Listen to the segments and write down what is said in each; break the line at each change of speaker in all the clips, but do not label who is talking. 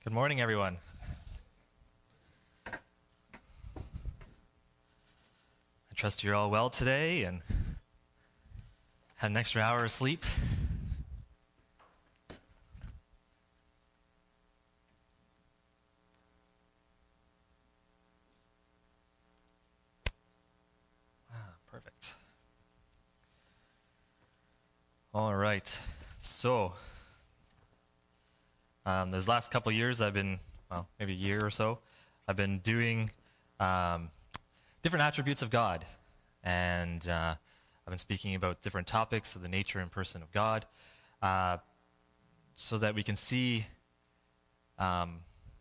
Good morning, everyone. I trust you're all well today and had an extra hour of sleep. Perfect. All right. So, those last couple of years I've been, maybe a year or so, I've been doing different attributes of God. And I've been speaking about different topics of the nature and person of God so that we can see God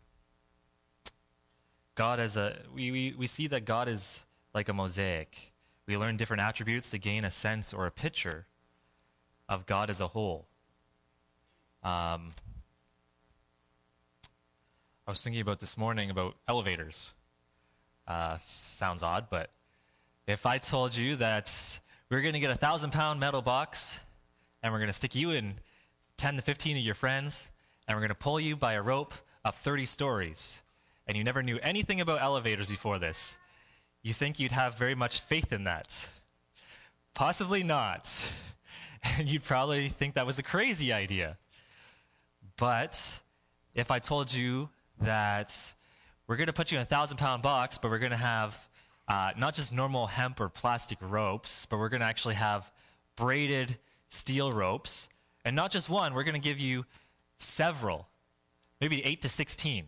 as we see that God is like a mosaic. We learn different attributes to gain a sense or a picture of God as a whole. I was thinking about this morning about elevators. Sounds odd, but if I told you that we're going to get a 1,000-pound metal box and we're going to stick you in 10 to 15 of your friends and we're going to pull you by a rope up 30 stories and you never knew anything about elevators before this, you think you'd have very much faith in that? Possibly not. And you'd probably think that was a crazy idea. But if I told you that we're going to put you in a 1,000-pound box, but we're going to have not just normal hemp or plastic ropes, but we're going to actually have braided steel ropes, and not just one, we're going to give you several, maybe 8 to 16.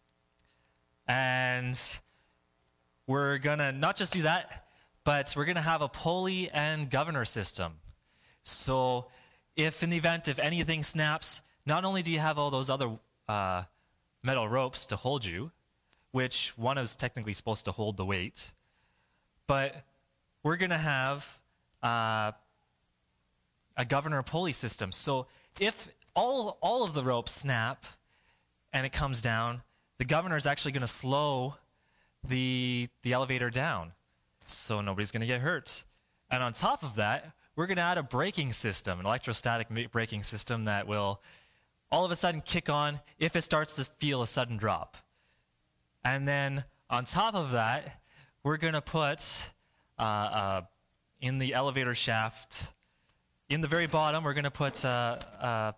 And we're going to not just do that, but we're going to have a pulley and governor system. So if in the event if anything snaps, not only do you have all those other metal ropes to hold you, which one is technically supposed to hold the weight, but we're going to have a governor pulley system. So if all of the ropes snap and it comes down, the governor is actually going to slow the elevator down, so nobody's going to get hurt. And on top of that, we're going to add a braking system, an electrostatic braking system that will all of a sudden kick on if it starts to feel a sudden drop. And then on top of that, we're going to put in the elevator shaft, in the very bottom, we're going to put a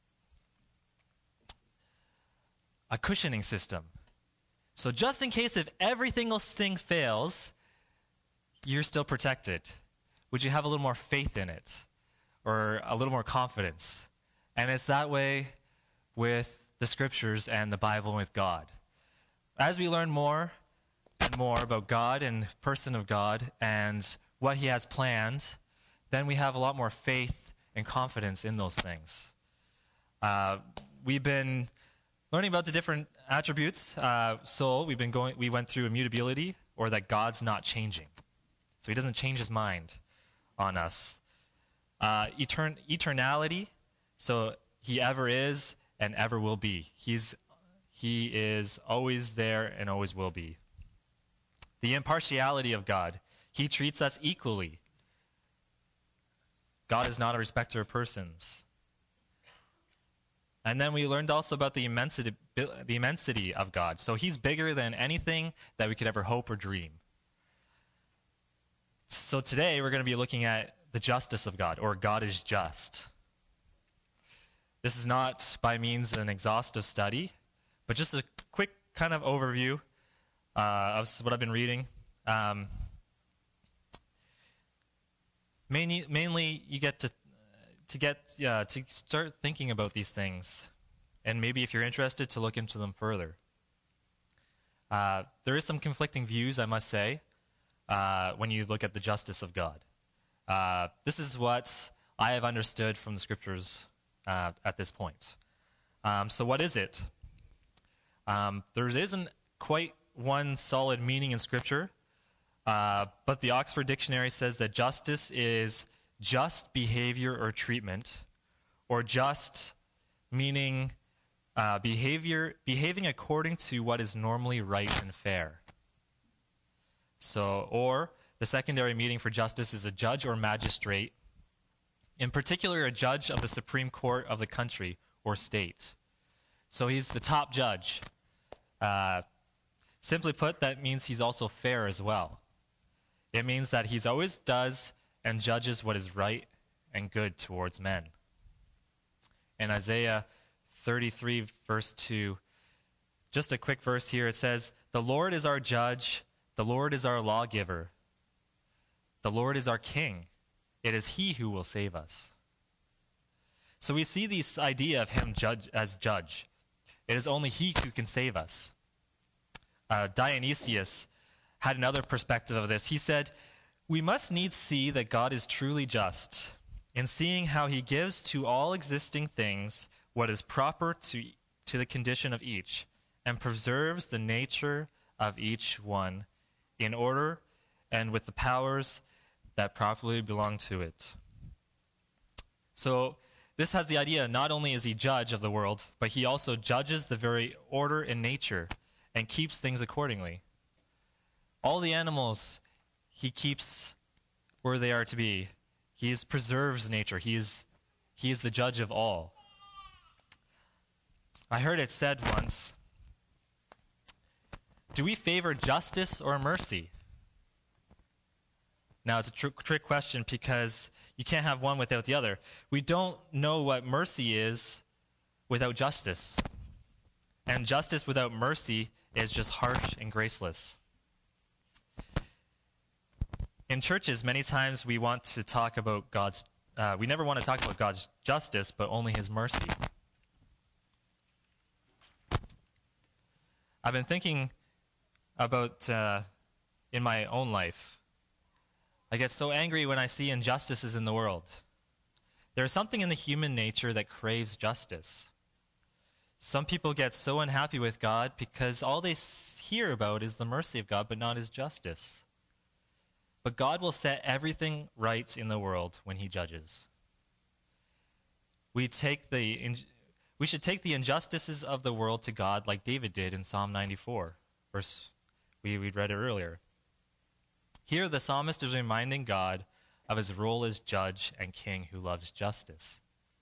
cushioning system. So just in case if everything fails, you're still protected. Would you have a little more faith in it or a little more confidence? And it's that way with the scriptures and the Bible and with God. As we learn more and more about God and person of God and what he has planned, then we have a lot more faith and confidence in those things. We've been learning about the different attributes. So we went through immutability, or that God's not changing. So he doesn't change his mind on us. Eternality, so he ever is and ever will be. He is always there and always will be. The impartiality of God. He treats us equally. God is not a respecter of persons. And then we learned also about the immensity of God. So he's bigger than anything that we could ever hope or dream. So today we're going to be looking at the justice of God, or God is just. This is not by means an exhaustive study, but just a quick kind of overview of what I've been reading. Mainly, you get to start thinking about these things, and maybe if you're interested, to look into them further. There is some conflicting views, I must say, when you look at the justice of God. This is what I have understood from the scriptures at this point. So what is it? There isn't quite one solid meaning in Scripture, but the Oxford Dictionary says that justice is just behavior or treatment, or just meaning behaving according to what is normally right and fair. So, or the secondary meaning for justice is a judge or magistrate, in particular a judge of the Supreme Court of the country or state. So he's the top judge. Simply put, that means he's also fair as well. It means that he always does and judges what is right and good towards men. In Isaiah 33, verse 2, just a quick verse here, it says, "The Lord is our judge, the Lord is our lawgiver. The Lord is our king. It is he who will save us." So we see this idea of him as judge. It is only he who can save us. Dionysius had another perspective of this. He said, "We must needs see that God is truly just, in seeing how he gives to all existing things what is proper to the condition of each, and preserves the nature of each one in order and with the powers that properly belong to it." So this has the idea, not only is he judge of the world, but he also judges the very order in nature and keeps things accordingly. All the animals he keeps where they are to be. He preserves nature. He is the judge of all. I heard it said once, do we favor justice or mercy? Now, it's a trick question because you can't have one without the other. We don't know what mercy is without justice. And justice without mercy is just harsh and graceless. In churches, many times we want to talk about we never want to talk about God's justice, but only his mercy. I've been thinking about in my own life. I get so angry when I see injustices in the world. There's something in the human nature that craves justice. Some people get so unhappy with God because all they hear about is the mercy of God, but not his justice. But God will set everything right in the world when he judges. We should take the injustices of the world to God like David did in Psalm 94, verse we read it earlier. Here the psalmist is reminding God of his role as judge and king who loves justice.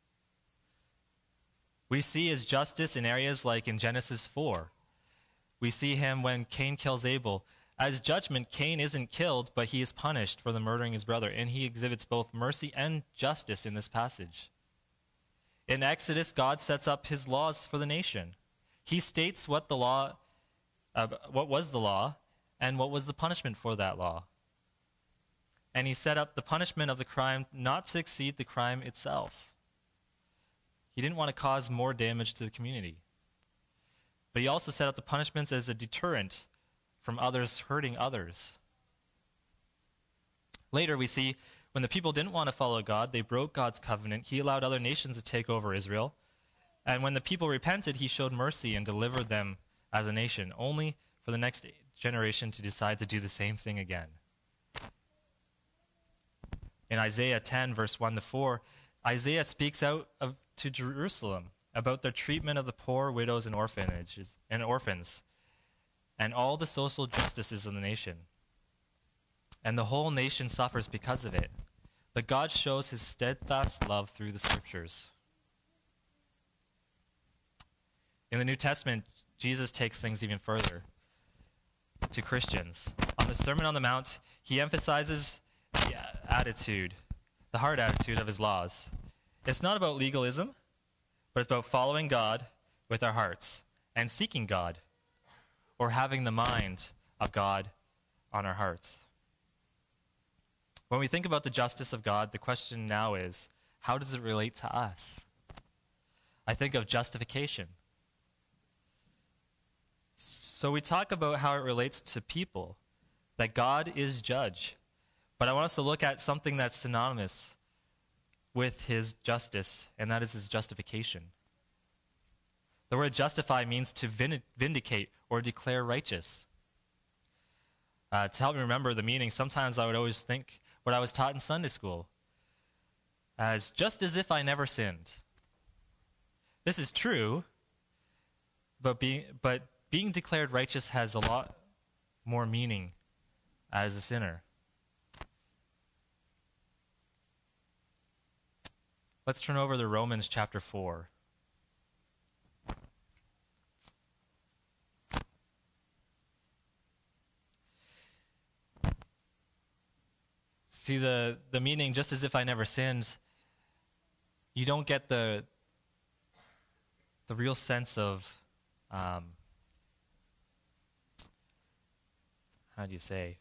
We see his justice in areas like in Genesis 4. We see him when Cain kills Abel. As judgment, Cain isn't killed, but he is punished for the murdering his brother, and he exhibits both mercy and justice in this passage. In Exodus, God sets up his laws for the nation. He states what was the law, and what was the punishment for that law. And he set up the punishment of the crime not to exceed the crime itself. He didn't want to cause more damage to the community. But he also set up the punishments as a deterrent from others hurting others. Later we see when the people didn't want to follow God, they broke God's covenant. He allowed other nations to take over Israel. And when the people repented, he showed mercy and delivered them as a nation, only for the next generation to decide to do the same thing again. In Isaiah 10, verse 1-4, Isaiah speaks out to Jerusalem about the treatment of the poor, widows, and orphans, and all the social justices of the nation. And the whole nation suffers because of it. But God shows his steadfast love through the scriptures. In the New Testament, Jesus takes things even further to Christians. On the Sermon on the Mount, he emphasizes the heart attitude of his laws. It's not about legalism, but it's about following God with our hearts and seeking God, or having the mind of God on our hearts. When we think about the justice of God, the question now is, how does it relate to us? I think of justification. So we talk about how it relates to people, that God is judge. But I want us to look at something that's synonymous with his justice, and that is his justification. The word justify means to vindicate or declare righteous. To help me remember the meaning, sometimes I would always think what I was taught in Sunday school as just as if I never sinned. This is true, but being declared righteous has a lot more meaning as a sinner. Let's turn over to Romans chapter 4. See, the meaning, just as if I never sinned, you don't get the real sense of, how do you say,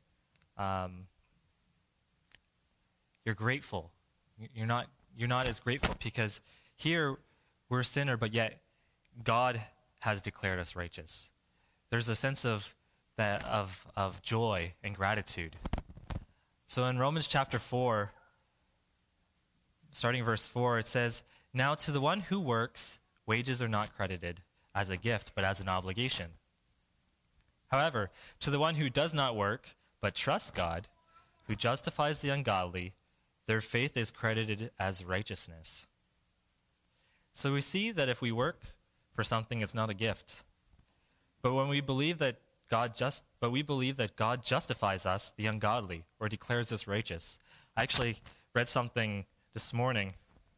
you're grateful. You're not as grateful, because here we're a sinner, but yet God has declared us righteous. There's a sense of joy and gratitude. So in Romans chapter 4, starting verse 4, it says, "Now to the one who works, wages are not credited as a gift, but as an obligation. However, to the one who does not work, but trusts God, who justifies the ungodly, their faith is credited as righteousness." So we see that if we work for something, it's not a gift. But when we believe that God justifies us, the ungodly, or declares us righteous. I actually read something this morning.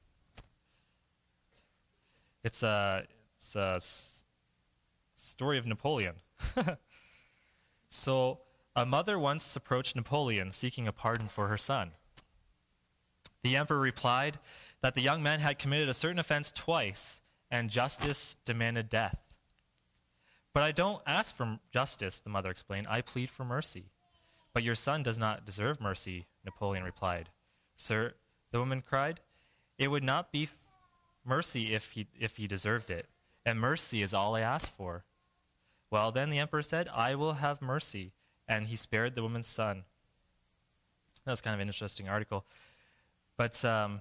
It's a story of Napoleon. So a mother once approached Napoleon seeking a pardon for her son. The emperor replied that the young man had committed a certain offense twice, and justice demanded death. "But I don't ask for justice," the mother explained. "I plead for mercy." "But your son does not deserve mercy," Napoleon replied. "Sir," the woman cried, "it would not be mercy if he deserved it, and mercy is all I ask for." "Well, then," the emperor said, "I will have mercy," and he spared the woman's son. That was kind of an interesting article. But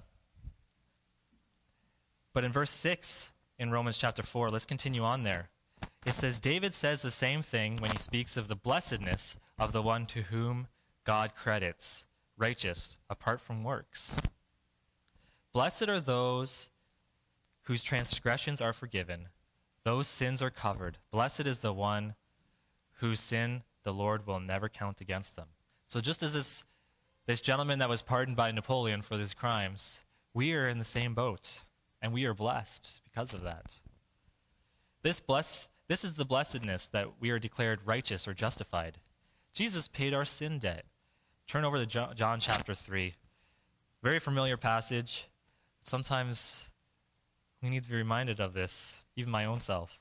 in verse 6 in Romans chapter 4, let's continue on there. It says, David says the same thing when he speaks of the blessedness of the one to whom God credits righteous apart from works. "Blessed are those whose transgressions are forgiven, those sins are covered. Blessed is the one whose sin the Lord will never count against them." So just as this gentleman that was pardoned by Napoleon for his crimes, we are in the same boat, and we are blessed because of that. This is the blessedness that we are declared righteous or justified. Jesus paid our sin debt. Turn over to John chapter 3. Very familiar passage. Sometimes we need to be reminded of this, even my own self.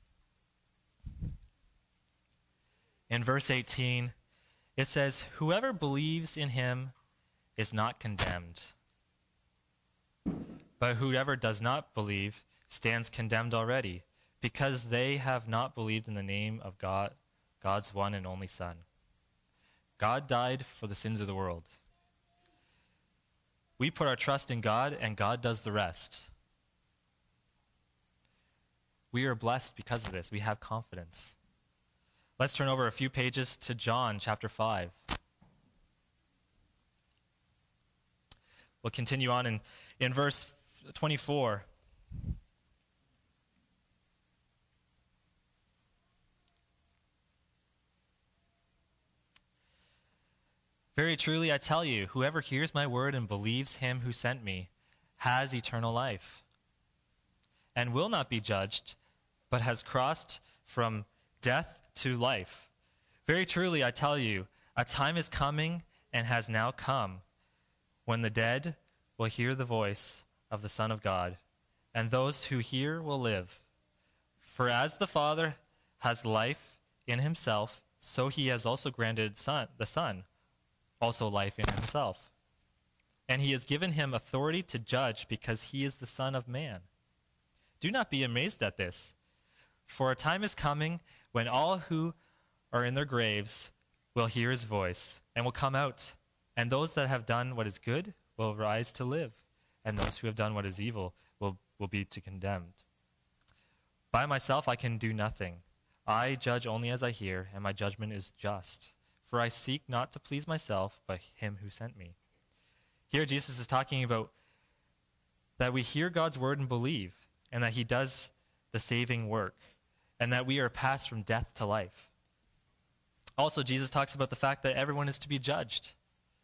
In verse 18, it says, "Whoever believes in him is not condemned. But whoever does not believe stands condemned already, because they have not believed in the name of God, God's one and only Son. God died for the sins of the world." We put our trust in God, and God does the rest. We are blessed because of this. We have confidence. Let's turn over a few pages to John chapter 5. We'll continue on in verse 24. "Very truly I tell you, whoever hears my word and believes him who sent me has eternal life, and will not be judged, but has crossed from death to life. Very truly I tell you, a time is coming and has now come when the dead will hear the voice of the Son of God, and those who hear will live. For as the Father has life in himself, so he has also granted the Son also life in himself. And he has given him authority to judge, because he is the Son of Man. Do not be amazed at this, for a time is coming when all who are in their graves will hear his voice and will come out, and those that have done what is good will rise to live, and those who have done what is evil will be to condemned. By myself I can do nothing. I judge only as I hear, and my judgment is just. For I seek not to please myself, but him who sent me." Here Jesus is talking about that we hear God's word and believe, and that he does the saving work, and that we are passed from death to life. Also, Jesus talks about the fact that everyone is to be judged.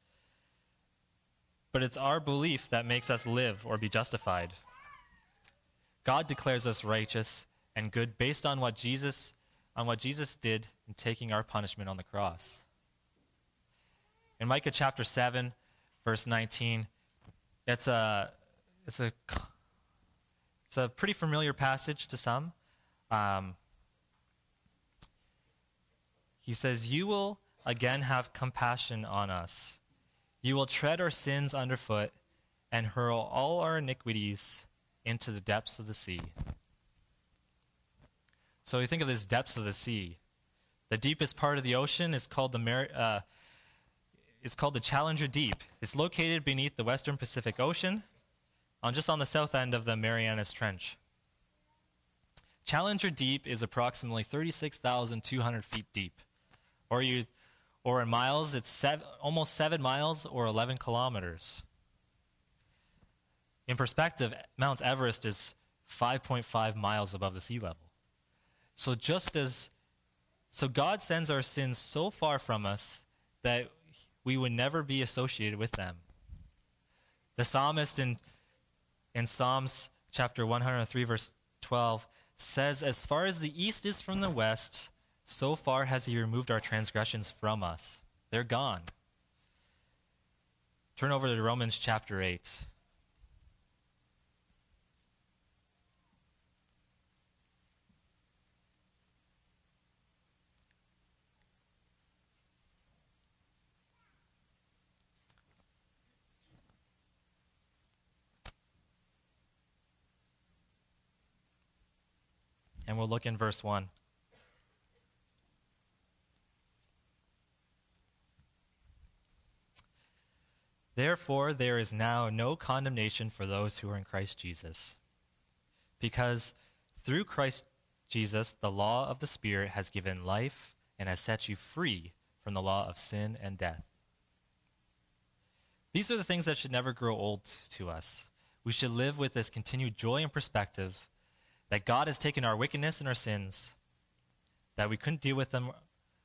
But it's our belief that makes us live or be justified. God declares us righteous and good based on what Jesus did in taking our punishment on the cross. In Micah chapter 7, verse 19. It's a pretty familiar passage to some. He says, "You will again have compassion on us. You will tread our sins underfoot and hurl all our iniquities into the depths of the sea." So you think of this depths of the sea. The deepest part of the ocean is called the Challenger Deep. It's located beneath the Western Pacific Ocean, just on the south end of the Marianas Trench. Challenger Deep is approximately 36,200 feet deep. Or in miles, it's almost 7 miles or 11 kilometers. In perspective, Mount Everest is 5.5 miles above the sea level. So God sends our sins so far from us that we would never be associated with them. The psalmist in Psalms chapter 103, verse 12, says, "As far as the east is from the west, so far has he removed our transgressions from us." They're gone. Turn over to Romans chapter 8. And we'll look in verse 1. "Therefore, there is now no condemnation for those who are in Christ Jesus. Because through Christ Jesus, the law of the Spirit has given life and has set you free from the law of sin and death." These are the things that should never grow old to us. We should live with this continued joy and perspective that God has taken our wickedness and our sins, that we couldn't deal with them,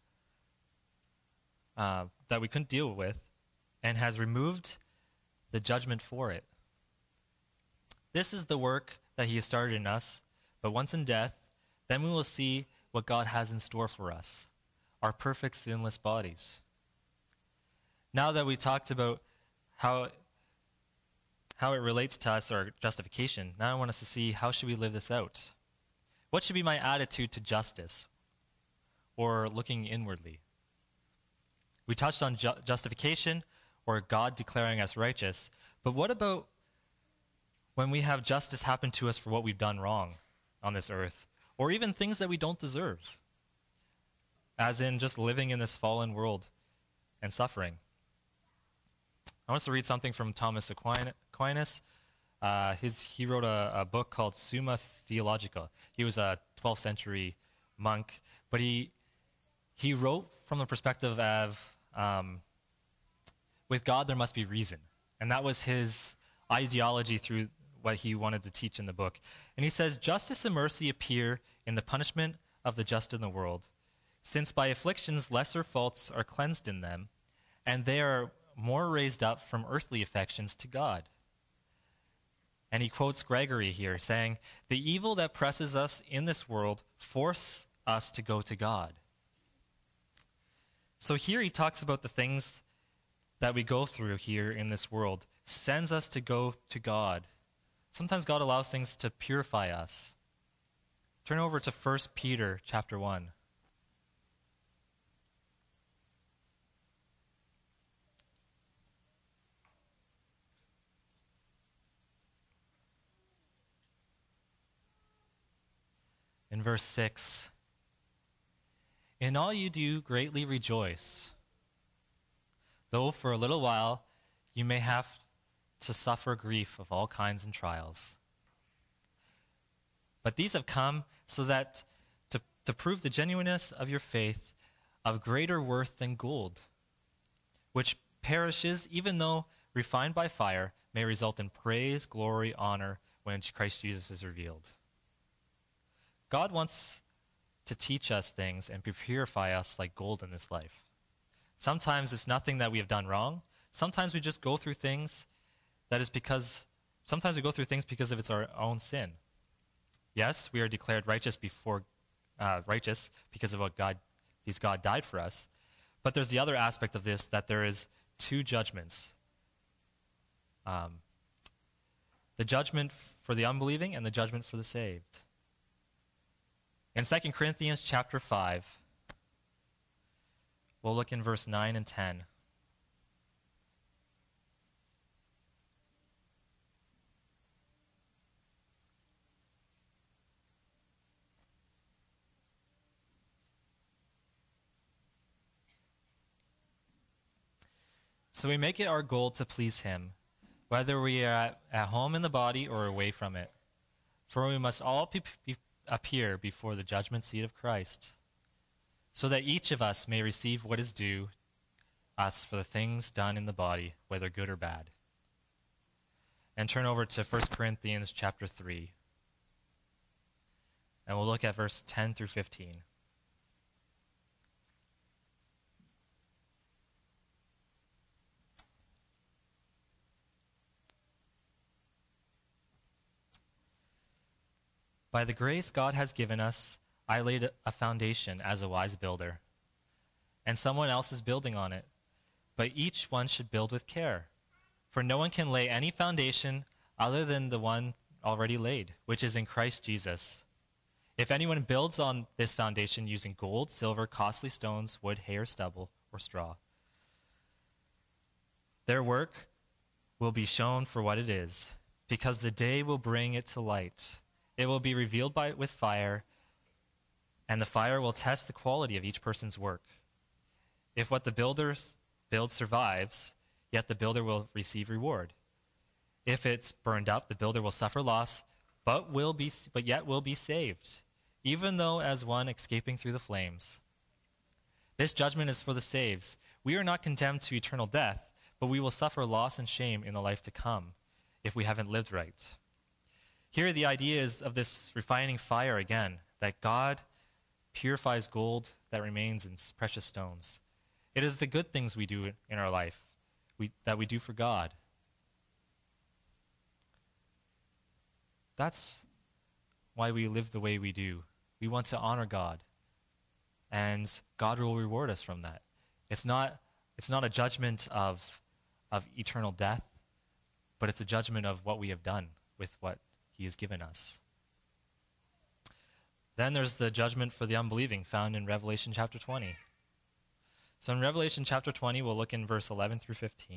and has removed the judgment for it. This is the work that he has started in us, but once in death, then we will see what God has in store for us, our perfect sinless bodies. Now that we talked about how it relates to us, our justification, now I want us to see how should we live this out. What should be my attitude to justice or looking inwardly? We touched on justification, or God declaring us righteous, but what about when we have justice happen to us for what we've done wrong on this earth, or even things that we don't deserve, as in just living in this fallen world and suffering? I want us to read something from Thomas Aquinas. He wrote a book called Summa Theologica. He was a 12th century monk, but he wrote from the perspective of with God there must be reason. And that was his ideology through what he wanted to teach in the book. And he says, "Justice and mercy appear in the punishment of the just in the world, since by afflictions lesser faults are cleansed in them, and they are more raised up from earthly affections to God." And he quotes Gregory here, saying, "The evil that presses us in this world force us to go to God." So here he talks about the things that we go through here in this world, sends us to go to God. Sometimes God allows things to purify us. Turn over to 1 Peter chapter 1. In verse 6, "In all you do greatly rejoice, though for a little while you may have to suffer grief of all kinds and trials. But these have come so that to prove the genuineness of your faith, of greater worth than gold, which perishes even though refined by fire, may result in praise, glory, honor when Christ Jesus is revealed." God wants to teach us things and purify us like gold in this life. Sometimes it's nothing that we have done wrong. Sometimes we just go through things sometimes we go through things because of it's our own sin. Yes, we are declared righteous because of what God died for us. But there's the other aspect of this, that there is two judgments. the judgment for the unbelieving and the judgment for the saved. In 2 Corinthians chapter 5, we'll look in verse 9 and 10. So we make it our goal to please him, whether we are at home in the body or away from it. For we must all appear before the judgment seat of Christ, so that each of us may receive what is due us for the things done in the body, whether good or bad. And turn over to 1 Corinthians chapter 3, and we'll look at verse 10 through 15. By the grace God has given us, I laid a foundation as a wise builder, and someone else is building on it. But each one should build with care, for no one can lay any foundation other than the one already laid, which is in Christ Jesus. If anyone builds on this foundation using gold, silver, costly stones, wood, hay, or stubble, or straw, their work will be shown for what it is, because the day will bring it to light. It will be revealed with fire, and the fire will test the quality of each person's work. If what the builder builds survives, yet the builder will receive reward. If it's burned up, the builder will suffer loss, but yet will be saved, even though as one escaping through the flames. This judgment is for the saved. We are not condemned to eternal death, but we will suffer loss and shame in the life to come if we haven't lived right. Here the idea is of this refining fire again, that God purifies gold that remains in precious stones. It is the good things we do in our life that we do for God. That's why we live the way we do. We want to honor God, and God will reward us from that. It's not a judgment of eternal death, but it's a judgment of what we have done with what he has given us. Then there's the judgment for the unbelieving found in Revelation chapter 20. So in Revelation chapter 20, we'll look in verse 11 through 15.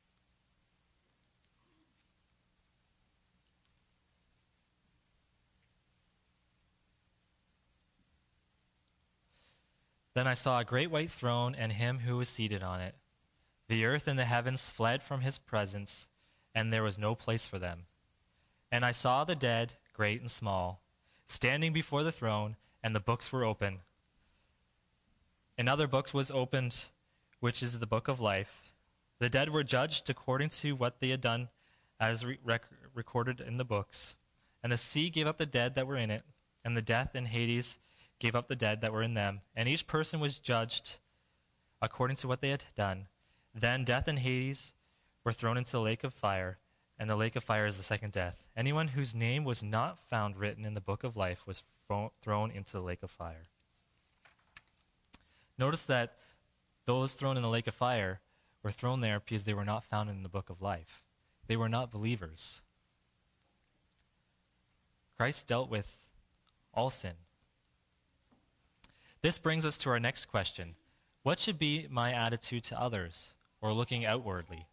Then I saw a great white throne and him who was seated on it. The earth and the heavens fled from his presence, and there was no place for them. And I saw the dead, great and small, standing before the throne, and the books were open. Another book was opened, which is the book of life. The dead were judged according to what they had done, as recorded in the books. And the sea gave up the dead that were in it, and the death and Hades gave up the dead that were in them. And each person was judged according to what they had done. Then death and Hades were thrown into the lake of fire. And the lake of fire is the second death. Anyone whose name was not found written in the book of life was thrown into the lake of fire. Notice that those thrown in the lake of fire were thrown there because they were not found in the book of life. They were not believers. Christ dealt with all sin. This brings us to our next question. What should be my attitude to others, or looking outwardly?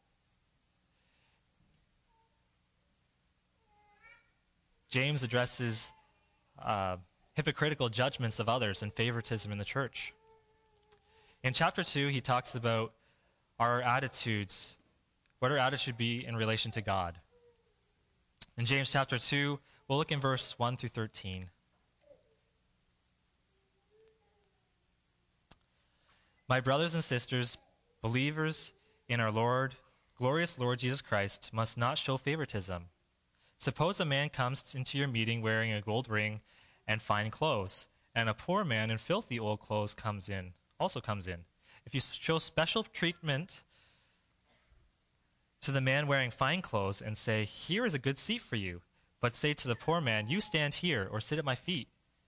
James addresses hypocritical judgments of others and favoritism in the church. In chapter 2, he talks about our attitudes, what our attitude should be in relation to God. In James chapter 2, we'll look in verse 1 through 13. My brothers and sisters, believers in our glorious Lord Jesus Christ, must not show favoritism. Suppose a man comes into your meeting wearing a gold ring and fine clothes, and a poor man in filthy old clothes also comes in. If you show special treatment to the man wearing fine clothes and say, "Here is a good seat for you," but say to the poor man, "You stand here or sit at my feet,"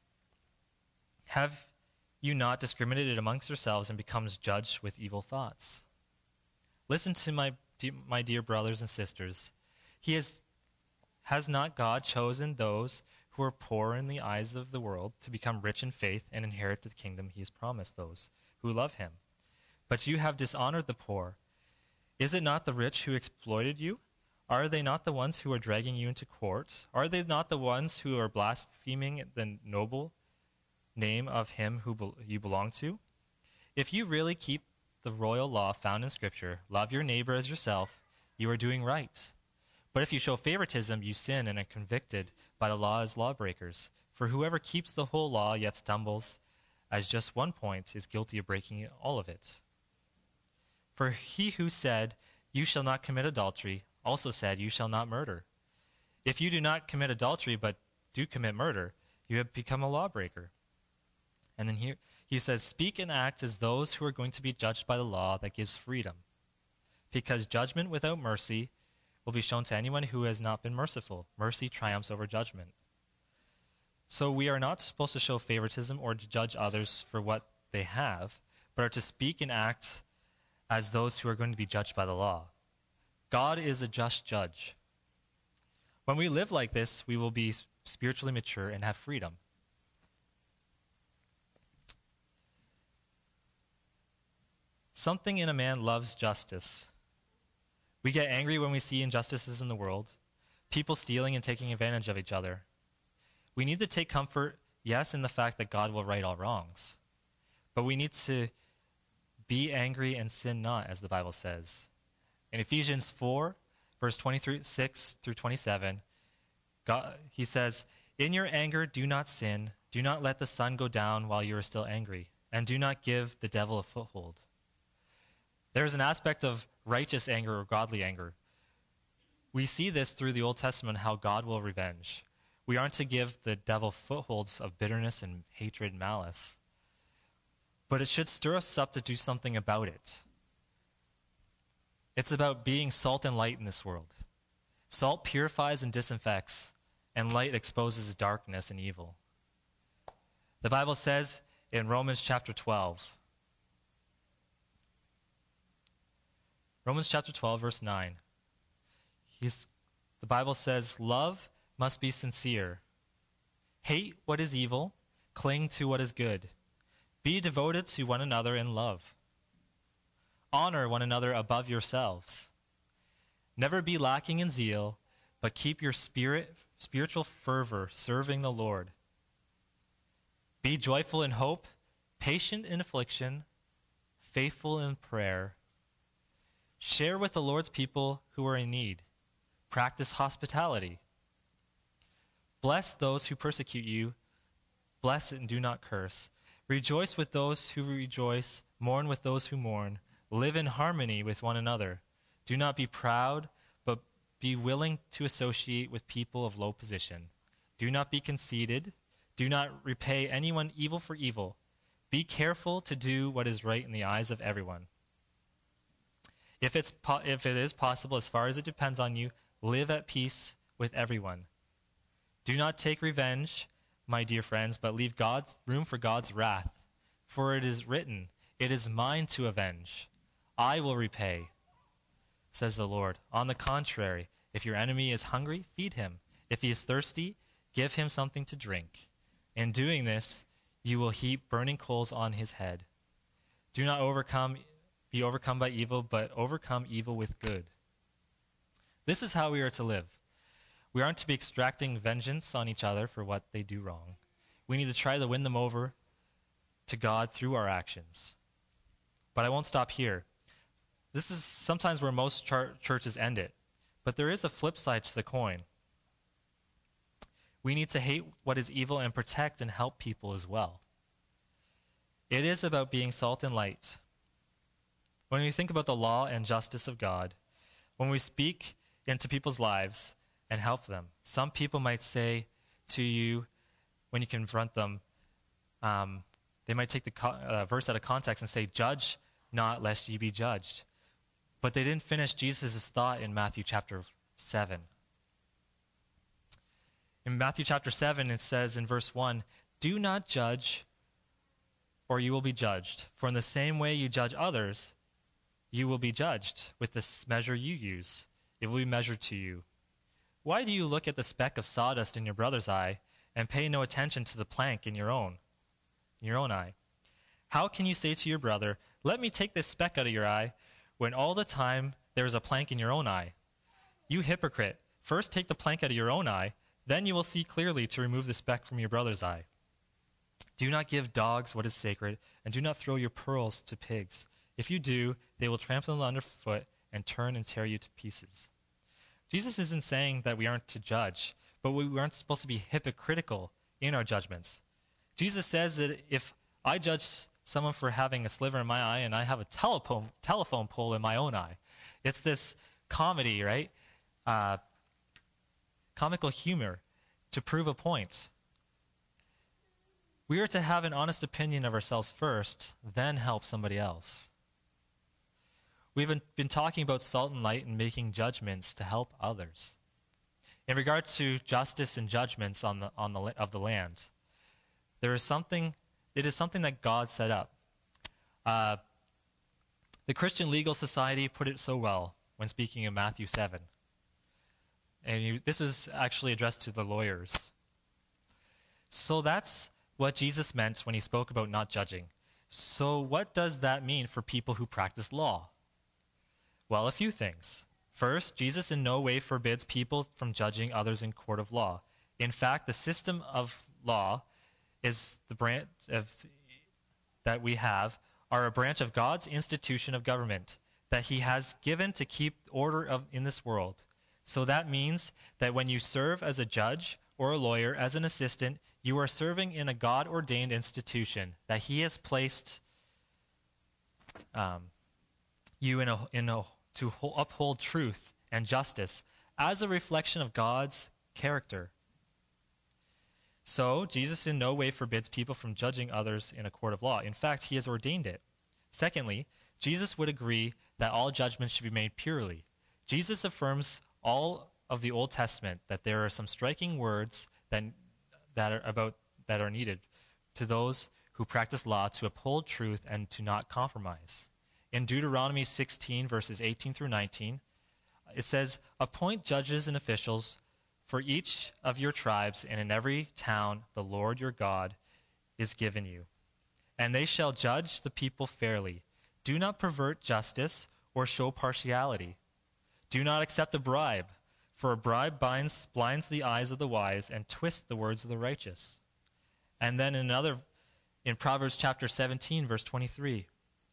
have you not discriminated amongst yourselves and become judged with evil thoughts? Listen to my dear brothers and sisters, has not God chosen those who are poor in the eyes of the world to become rich in faith and inherit the kingdom he has promised those who love him? But you have dishonored the poor. Is it not the rich who exploited you? Are they not the ones who are dragging you into court? Are they not the ones who are blaspheming the noble name of him who you belong to? If you really keep the royal law found in Scripture, love your neighbor as yourself, you are doing right. But if you show favoritism, you sin and are convicted by the law as lawbreakers. For whoever keeps the whole law yet stumbles at just one point is guilty of breaking all of it. For he who said, "You shall not commit adultery," also said, "You shall not murder." If you do not commit adultery but do commit murder, you have become a lawbreaker. And then here he says, "Speak and act as those who are going to be judged by the law that gives freedom, because judgment without mercy will be shown to anyone who has not been merciful. Mercy triumphs over judgment." So we are not supposed to show favoritism or to judge others for what they have, but are to speak and act as those who are going to be judged by the law. God is a just judge. When we live like this, we will be spiritually mature and have freedom. Something in a man loves justice. We get angry when we see injustices in the world, people stealing and taking advantage of each other. We need to take comfort, yes, in the fact that God will right all wrongs, but we need to be angry and sin not, as the Bible says. In Ephesians 4, verse 26 through 27, he says, "In your anger do not sin, do not let the sun go down while you are still angry, and do not give the devil a foothold." There is an aspect of righteous anger or godly anger. We see this through the Old Testament, how God will revenge. We aren't to give the devil footholds of bitterness and hatred and malice, but it should stir us up to do something about it. It's about being salt and light in this world. Salt purifies and disinfects, and light exposes darkness and evil. The Bible says in Romans chapter 12, verse 9, the Bible says, "Love must be sincere. Hate what is evil, cling to what is good. Be devoted to one another in love. Honor one another above yourselves. Never be lacking in zeal, but keep your spiritual fervor serving the Lord. Be joyful in hope, patient in affliction, faithful in prayer. Share with the Lord's people who are in need. Practice hospitality. Bless those who persecute you. Bless and do not curse. Rejoice with those who rejoice. Mourn with those who mourn. Live in harmony with one another. Do not be proud, but be willing to associate with people of low position. Do not be conceited. Do not repay anyone evil for evil. Be careful to do what is right in the eyes of everyone. If it is possible, as far as it depends on you, live at peace with everyone. Do not take revenge, my dear friends, but leave room for God's wrath. For it is written, 'It is mine to avenge. I will repay,' says the Lord. On the contrary, if your enemy is hungry, feed him. If he is thirsty, give him something to drink. In doing this, you will heap burning coals on his head. Do not be overcome by evil, but overcome evil with good." This is how we are to live. We aren't to be extracting vengeance on each other for what they do wrong. We need to try to win them over to God through our actions. But I won't stop here. This is sometimes where most churches end it. But there is a flip side to the coin. We need to hate what is evil and protect and help people as well. It is about being salt and light. When we think about the law and justice of God, when we speak into people's lives and help them, some people might say to you, when you confront them, they might take the verse out of context and say, "Judge not, lest ye be judged." But they didn't finish Jesus' thought in Matthew chapter 7. In Matthew chapter 7, it says in verse 1, "Do not judge, or you will be judged. For in the same way you judge others, you will be judged. With this measure you use, it will be measured to you. Why do you look at the speck of sawdust in your brother's eye and pay no attention to the plank in your own eye? How can you say to your brother, 'Let me take this speck out of your eye,' when all the time there is a plank in your own eye? You hypocrite, first take the plank out of your own eye, then you will see clearly to remove the speck from your brother's eye. Do not give dogs what is sacred, and do not throw your pearls to pigs. If you do, they will trample them underfoot and turn and tear you to pieces." Jesus isn't saying that we aren't to judge, but we aren't supposed to be hypocritical in our judgments. Jesus says that if I judge someone for having a sliver in my eye and I have a telephone pole in my own eye, it's this comedy, right? Comical humor to prove a point. We are to have an honest opinion of ourselves first, then help somebody else. We've been talking about salt and light and making judgments to help others. In regard to justice and judgments of the land, it is something that God set up. The Christian Legal Society put it so well when speaking in Matthew 7. And this was actually addressed to the lawyers. So that's what Jesus meant when he spoke about not judging. So what does that mean for people who practice law? Well, a few things. First, Jesus in no way forbids people from judging others in court of law. In fact, the system of law is the branch that we have are a branch of God's institution of government that he has given to keep order in this world. So that means that when you serve as a judge or a lawyer, as an assistant, you are serving in a God-ordained institution that he has placed you to uphold truth and justice as a reflection of God's character. So, Jesus in no way forbids people from judging others in a court of law. In fact, he has ordained it. Secondly, Jesus would agree that all judgments should be made purely. Jesus affirms all of the Old Testament that there are some striking words that are needed to those who practice law to uphold truth and to not compromise. In Deuteronomy 16, verses 18 through 19, it says, "Appoint judges and officials for each of your tribes, and in every town the Lord your God is given you. And they shall judge the people fairly. Do not pervert justice or show partiality. Do not accept a bribe, for a bribe blinds the eyes of the wise and twists the words of the righteous." And then in Proverbs chapter 17, verse 23,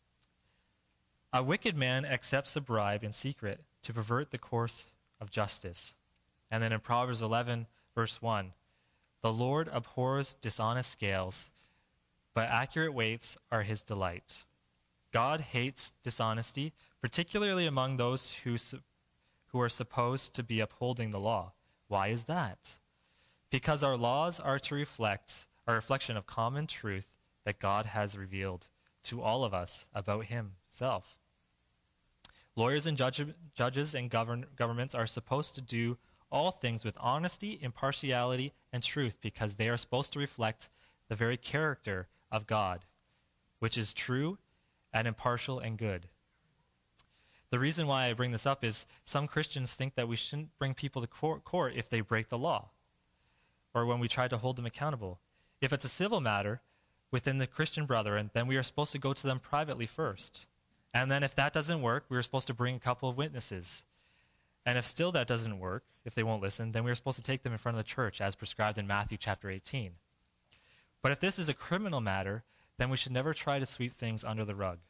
"A wicked man accepts a bribe in secret to pervert the course of justice." And then in Proverbs 11, verse 1, "The Lord abhors dishonest scales, but accurate weights are his delight." God hates dishonesty, particularly among those who are supposed to be upholding the law. Why is that? Because our laws are to reflect a reflection of common truth that God has revealed to all of us about himself. Lawyers and judges and governments are supposed to do all things with honesty, impartiality, and truth because they are supposed to reflect the very character of God, which is true and impartial and good. The reason why I bring this up is some Christians think that we shouldn't bring people to court if they break the law or when we try to hold them accountable. If it's a civil matter within the Christian brethren, then we are supposed to go to them privately first. And then if that doesn't work, we're supposed to bring a couple of witnesses. And if still that doesn't work, if they won't listen, then we're supposed to take them in front of the church as prescribed in Matthew chapter 18. But if this is a criminal matter, then we should never try to sweep things under the rug.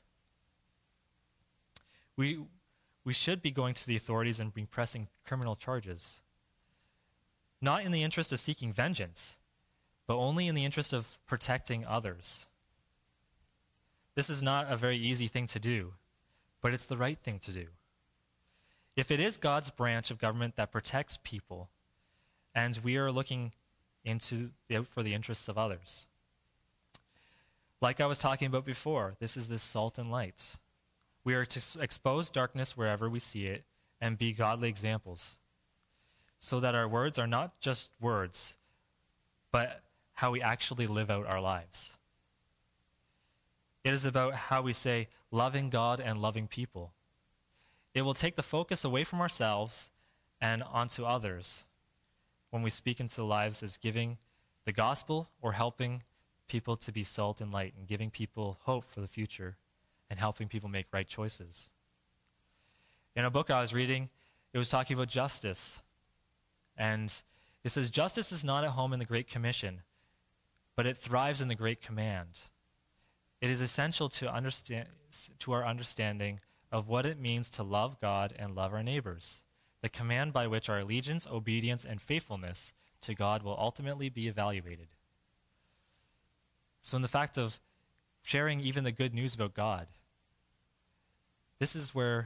We should be going to the authorities and be pressing criminal charges. Not in the interest of seeking vengeance, but only in the interest of protecting others. This is not a very easy thing to do, but it's the right thing to do. If it is God's branch of government that protects people, and we are looking out for the interests of others. Like I was talking about before, this is this salt and light. We are to expose darkness wherever we see it and be godly examples, so that our words are not just words, but how we actually live out our lives. It is about how we say loving God and loving people. it will take the focus away from ourselves and onto others when we speak into the lives as giving the gospel or helping people to be salt and light and giving people hope for the future and helping people make right choices. In a book I was reading, it was talking about justice. And it says, justice is not at home in the Great Commission, but it thrives in the Great Command. It is essential to our understanding of what it means to love God and love our neighbors, the command by which our allegiance, obedience, and faithfulness to God will ultimately be evaluated. So in the fact of sharing even the good news about God, this is where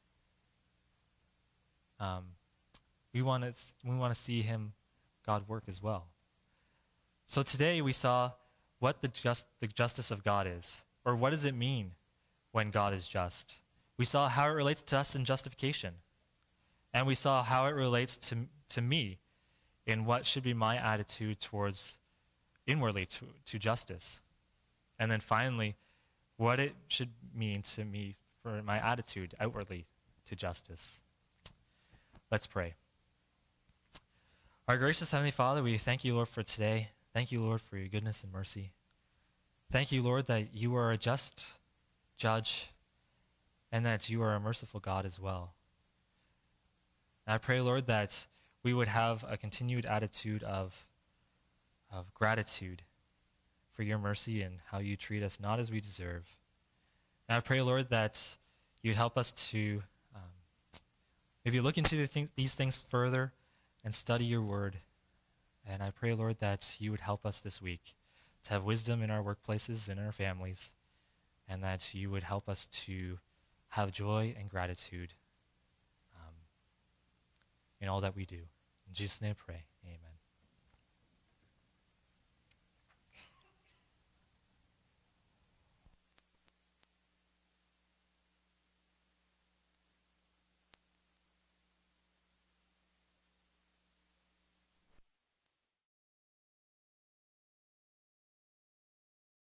we want to see God work as well. So today we saw what the justice of God is, or what does it mean when God is just. We saw how it relates to us in justification, and we saw how it relates to me in what should be my attitude towards inwardly to justice. And then finally, what it should mean to me for my attitude outwardly to justice. Let's pray. Our gracious Heavenly Father, we thank you, Lord, for today. Thank you, Lord, for your goodness and mercy. Thank you, Lord, that you are a just judge and that you are a merciful God as well. And I pray, Lord, that we would have a continued attitude of gratitude for your mercy and how you treat us not as we deserve. And I pray, Lord, that you'd help us to maybe look into these things further and study your word. And I pray, Lord, that you would help us this week to have wisdom in our workplaces and in our families, and that you would help us to have joy and gratitude in all that we do. In Jesus' name I pray, amen.